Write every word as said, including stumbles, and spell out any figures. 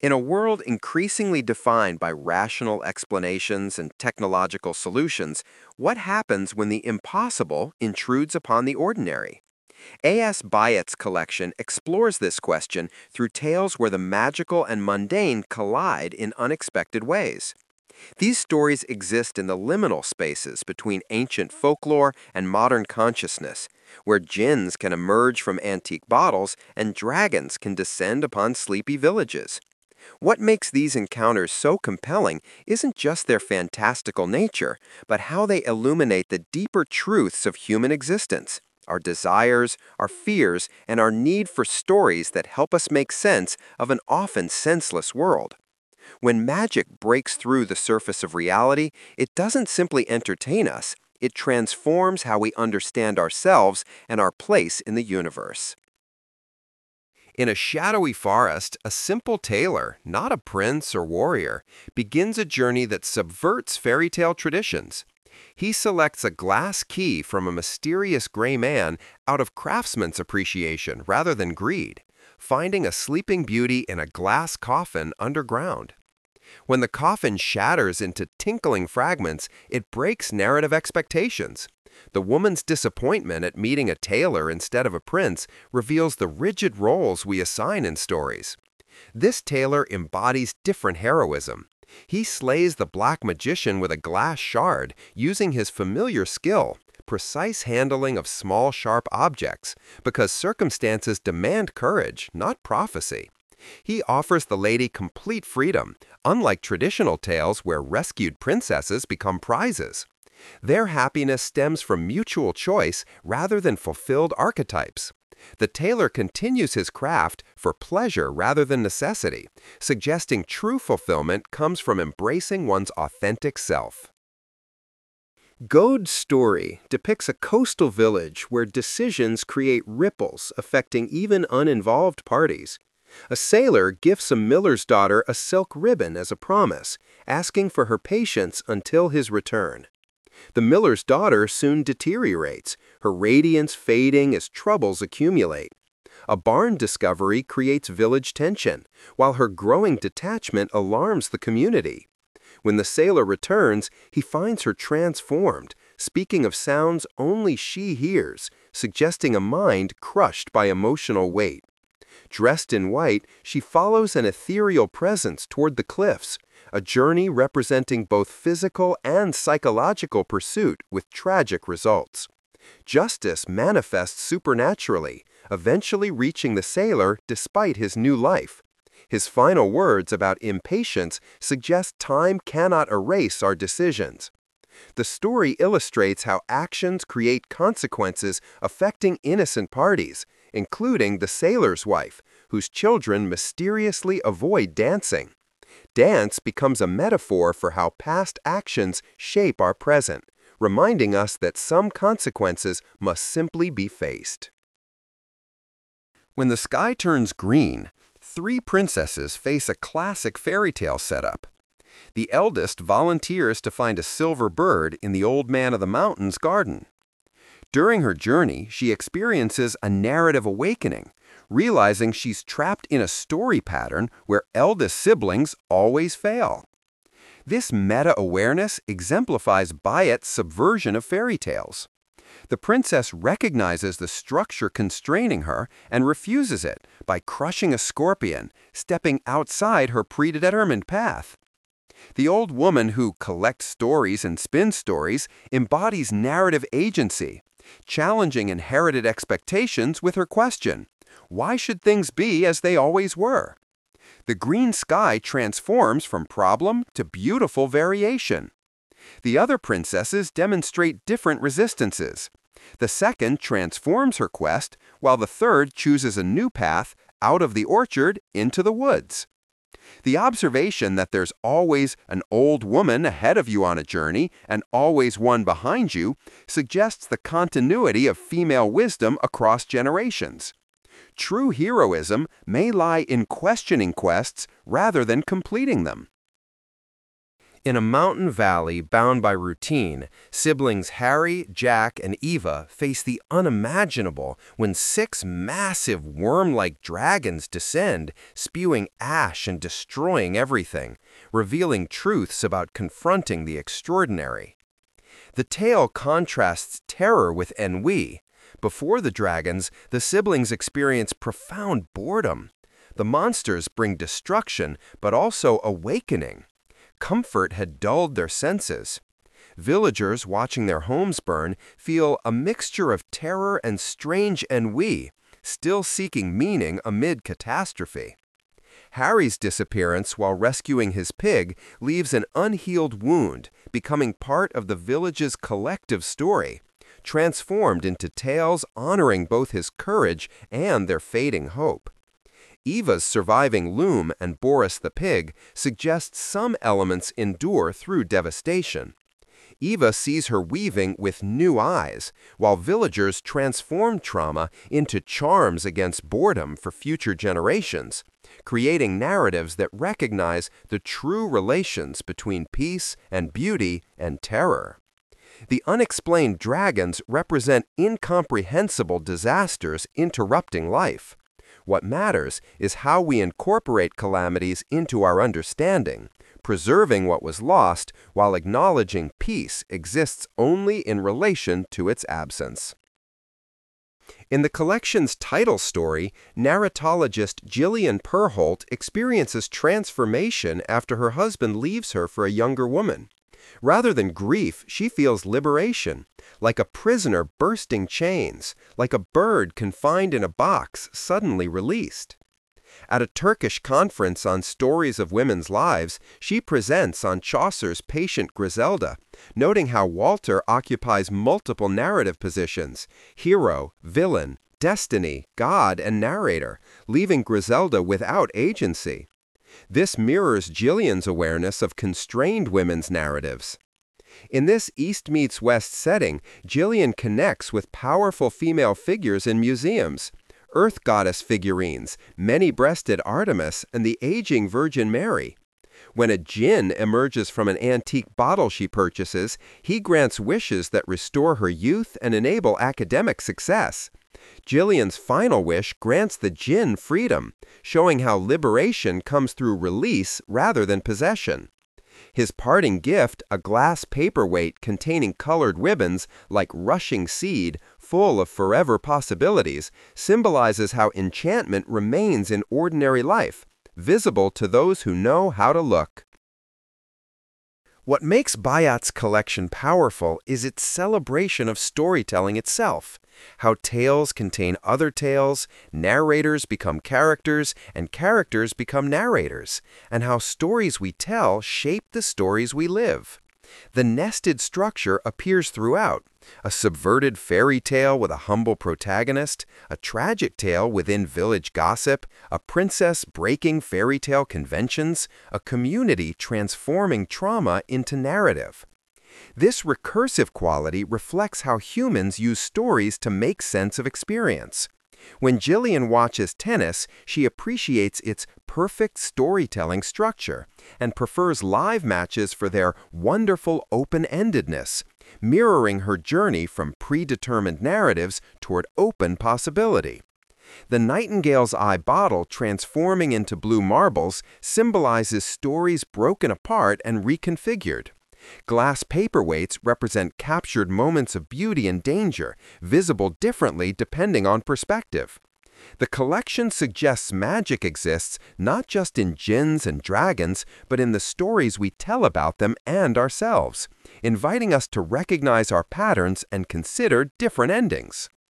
In a world increasingly defined by rational explanations and technological solutions, what happens when the impossible intrudes upon the ordinary? A S. Byatt's collection explores this question through tales where the magical and mundane collide in unexpected ways. These stories exist in the liminal spaces between ancient folklore and modern consciousness, where jinns can emerge from antique bottles and dragons can descend upon sleepy villages. What makes these encounters so compelling isn't just their fantastical nature, but how they illuminate the deeper truths of human existence, our desires, our fears, and our need for stories that help us make sense of an often senseless world. When magic breaks through the surface of reality, it doesn't simply entertain us, it transforms how we understand ourselves and our place in the universe. In a shadowy forest, a simple tailor, not a prince or warrior, begins a journey that subverts fairy tale traditions. He selects a glass key from a mysterious gray man out of craftsman's appreciation rather than greed, finding a sleeping beauty in a glass coffin underground. When the coffin shatters into tinkling fragments, it breaks narrative expectations. The woman's disappointment at meeting a tailor instead of a prince reveals the rigid roles we assign in stories. This tailor embodies different heroism. He slays the black magician with a glass shard, using his familiar skill, precise handling of small, sharp objects, because circumstances demand courage, not prophecy. He offers the lady complete freedom, unlike traditional tales where rescued princesses become prizes. Their happiness stems from mutual choice rather than fulfilled archetypes. The tailor continues his craft for pleasure rather than necessity, suggesting true fulfillment comes from embracing one's authentic self. Gode's story depicts a coastal village where decisions create ripples affecting even uninvolved parties. A sailor gifts a miller's daughter a silk ribbon as a promise, asking for her patience until his return. The miller's daughter soon deteriorates, her radiance fading as troubles accumulate. A barn discovery creates village tension, while her growing detachment alarms the community. When the sailor returns, he finds her transformed, speaking of sounds only she hears, suggesting a mind crushed by emotional weight. Dressed in white, she follows an ethereal presence toward the cliffs, a journey representing both physical and psychological pursuit with tragic results. Justice manifests supernaturally, eventually reaching the sailor despite his new life. His final words about impatience suggest time cannot erase our decisions. The story illustrates how actions create consequences affecting innocent parties, including the sailor's wife, whose children mysteriously avoid dancing. Dance becomes a metaphor for how past actions shape our present, reminding us that some consequences must simply be faced. When the sky turns green, three princesses face a classic fairy tale setup. The eldest volunteers to find a silver bird in the Old Man of the Mountain's garden. During her journey, she experiences a narrative awakening, realizing she's trapped in a story pattern where eldest siblings always fail. This meta-awareness exemplifies Byatt's subversion of fairy tales. The princess recognizes the structure constraining her and refuses it by crushing a scorpion, stepping outside her predetermined path. The old woman who collects stories and spins stories embodies narrative agency, challenging inherited expectations with her question, "Why should things be as they always were?" The green sky transforms from problem to beautiful variation. The other princesses demonstrate different resistances. The second transforms her quest, while the third chooses a new path out of the orchard into the woods. The observation that there's always an old woman ahead of you on a journey and always one behind you suggests the continuity of female wisdom across generations. True heroism may lie in questioning quests rather than completing them. In a mountain valley bound by routine, siblings Harry, Jack, and Eva face the unimaginable when six massive worm-like dragons descend, spewing ash and destroying everything, revealing truths about confronting the extraordinary. The tale contrasts terror with ennui. Before the dragons, the siblings experience profound boredom. The monsters bring destruction, but also awakening. Comfort had dulled their senses. Villagers watching their homes burn feel a mixture of terror and strange ennui, still seeking meaning amid catastrophe. Harry's disappearance while rescuing his pig leaves an unhealed wound, becoming part of the village's collective story, transformed into tales honoring both his courage and their fading hope. Eva's surviving loom and Boris the pig suggest some elements endure through devastation. Eva sees her weaving with new eyes, while villagers transform trauma into charms against boredom for future generations, creating narratives that recognize the true relations between peace and beauty and terror. The unexplained dragons represent incomprehensible disasters interrupting life. What matters is how we incorporate calamities into our understanding, preserving what was lost while acknowledging peace exists only in relation to its absence. In the collection's title story, narratologist Gillian Perholt experiences transformation after her husband leaves her for a younger woman. Rather than grief, she feels liberation, like a prisoner bursting chains, like a bird confined in a box suddenly released. At a Turkish conference on stories of women's lives, she presents on Chaucer's patient Griselda, noting how Walter occupies multiple narrative positions: hero, villain, destiny, god, and narrator, leaving Griselda without agency. This mirrors Gillian's awareness of constrained women's narratives. In this East meets West setting, Gillian connects with powerful female figures in museums: Earth goddess figurines, many-breasted Artemis, and the aging Virgin Mary. When a djinn emerges from an antique bottle she purchases, he grants wishes that restore her youth and enable academic success. Gillian's final wish grants the djinn freedom, showing how liberation comes through release rather than possession. His parting gift, a glass paperweight containing colored ribbons like rushing seed, full of forever possibilities, symbolizes how enchantment remains in ordinary life, visible to those who know how to look. What makes Bayat's collection powerful is its celebration of storytelling itself, how tales contain other tales, narrators become characters, and characters become narrators, and how stories we tell shape the stories we live. The nested structure appears throughout: a subverted fairy tale with a humble protagonist, a tragic tale within village gossip, a princess breaking fairy tale conventions, a community transforming trauma into narrative. This recursive quality reflects how humans use stories to make sense of experience. When Gillian watches tennis, she appreciates its perfect storytelling structure and prefers live matches for their wonderful open-endedness, mirroring her journey from predetermined narratives toward open possibility. The Nightingale's Eye bottle transforming into blue marbles symbolizes stories broken apart and reconfigured. Glass paperweights represent captured moments of beauty and danger, visible differently depending on perspective. The collection suggests magic exists not just in djinns and dragons, but in the stories we tell about them and ourselves, inviting us to recognize our patterns and consider different endings.